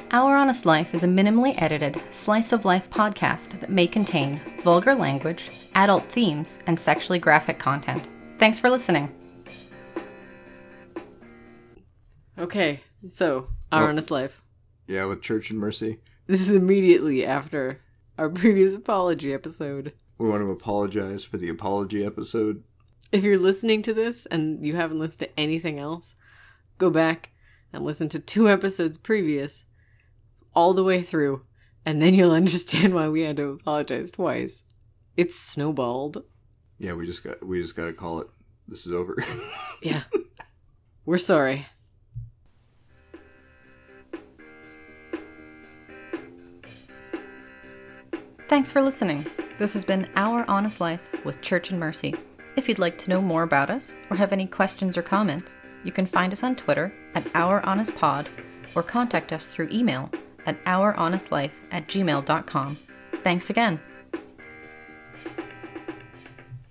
Our Honest Life is a minimally edited, slice-of-life podcast that may contain vulgar language, adult themes, and sexually graphic content. Thanks for listening. Okay, so, Our Honest Life. Yeah, with Church and Mercy. This is immediately after our previous apology episode. We want to apologize for the apology episode. If you're listening to this and you haven't listened to anything else, go back and listen to 2 episodes previous, all the way through, and then you'll understand why we had to apologize twice. It's snowballed. Yeah, we just got to call it. This is over. Yeah. We're sorry. Thanks for listening. This has been Our Honest Life with Church and Mercy. If you'd like to know more about us or have any questions or comments, you can find us on Twitter at OurHonestPod or contact us through email at OurHonestLife@gmail.com. Thanks again.